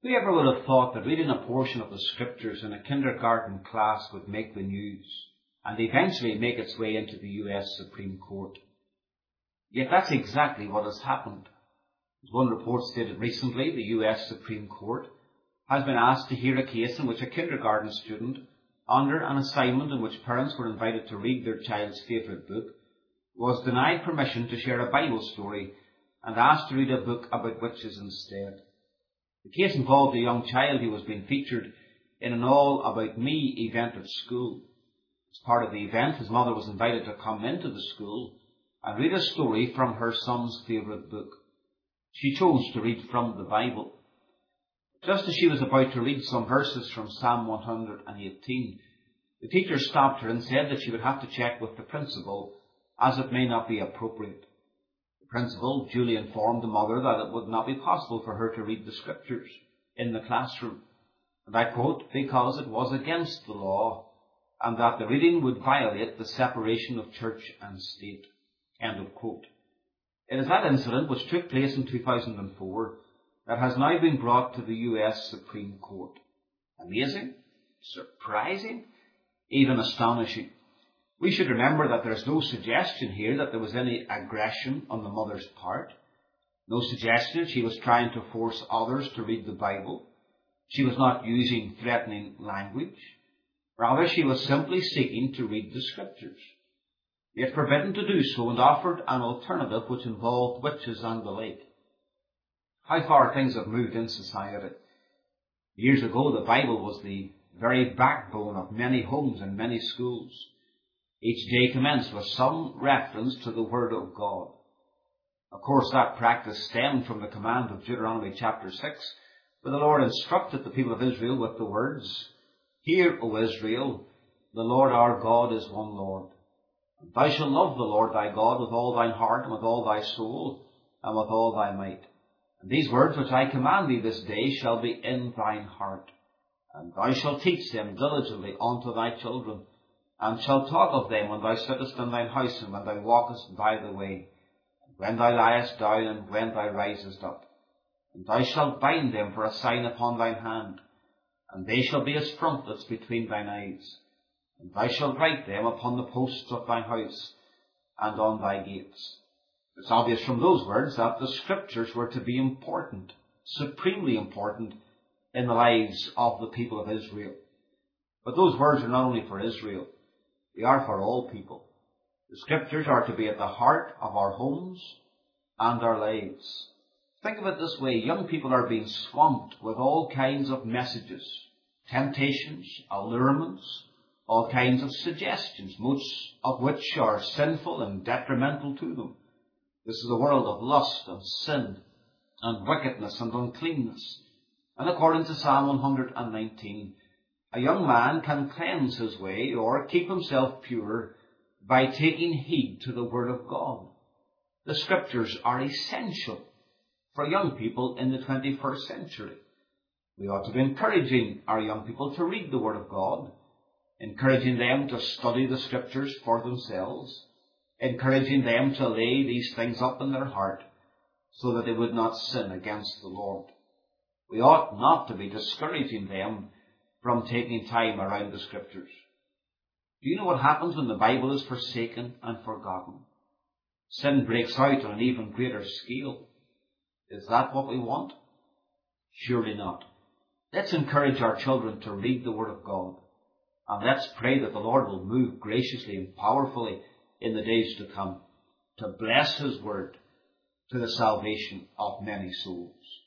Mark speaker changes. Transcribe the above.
Speaker 1: Whoever would have thought that reading a portion of the Scriptures in a kindergarten class would make the news and eventually make its way into the US Supreme Court? Yet that's exactly what has happened. As one report stated recently, the US Supreme Court has been asked to hear a case in which a kindergarten student, under an assignment in which parents were invited to read their child's favourite book, was denied permission to share a Bible story and asked to read a book about witches instead. The case involved a young child who was being featured in an All About Me event at school. As part of the event, his mother was invited to come into the school and read a story from her son's favourite book. She chose to read from the Bible. Just as she was about to read some verses from Psalm 118, the teacher stopped her and said that she would have to check with the principal, as it may not be appropriate. The principal duly informed the mother that it would not be possible for her to read the Scriptures in the classroom, and I quote, because it was against the law, and that the reading would violate the separation of church and state. End of quote. It is that incident, which took place in 2004, that has now been brought to the US Supreme Court. Amazing, surprising, even astonishing. We should remember that there is no suggestion here that there was any aggression on the mother's part. No suggestion that she was trying to force others to read the Bible. She was not using threatening language. Rather, she was simply seeking to read the Scriptures, yet forbidden to do so, and offered an alternative which involved witches and the like. How far things have moved in society. Years ago, the Bible was the very backbone of many homes and many schools. Each day commenced with some reference to the Word of God. Of course, that practice stemmed from the command of Deuteronomy chapter 6, where the Lord instructed the people of Israel with the words, Hear, O Israel, the Lord our God is one Lord. And thou shalt love the Lord thy God with all thine heart, and with all thy soul, and with all thy might. And these words which I command thee this day shall be in thine heart. And thou shalt teach them diligently unto thy children, and shalt talk of them when thou sittest in thine house, and when thou walkest by the way, and when thou liest down, and when thou risest up. And thou shalt bind them for a sign upon thine hand, and they shall be as frontlets between thine eyes. And thou shalt write them upon the posts of thy house, and on thy gates. It's obvious from those words that the Scriptures were to be important, supremely important, in the lives of the people of Israel. But those words are not only for Israel, they are for all people. The Scriptures are to be at the heart of our homes and our lives. Think of it this way, young people are being swamped with all kinds of messages, temptations, allurements, all kinds of suggestions, most of which are sinful and detrimental to them. This is a world of lust and sin and wickedness and uncleanness. And according to Psalm 119, a young man can cleanse his way or keep himself pure by taking heed to the Word of God. The Scriptures are essential for young people in the 21st century. We ought to be encouraging our young people to read the Word of God, encouraging them to study the Scriptures for themselves, encouraging them to lay these things up in their heart so that they would not sin against the Lord. We ought not to be discouraging them from taking time around the Scriptures. Do you know what happens when the Bible is forsaken and forgotten? Sin breaks out on an even greater scale. Is that what we want? Surely not. Let's encourage our children to read the Word of God, and let's pray that the Lord will move graciously and powerfully in the days to come to bless His Word to the salvation of many souls.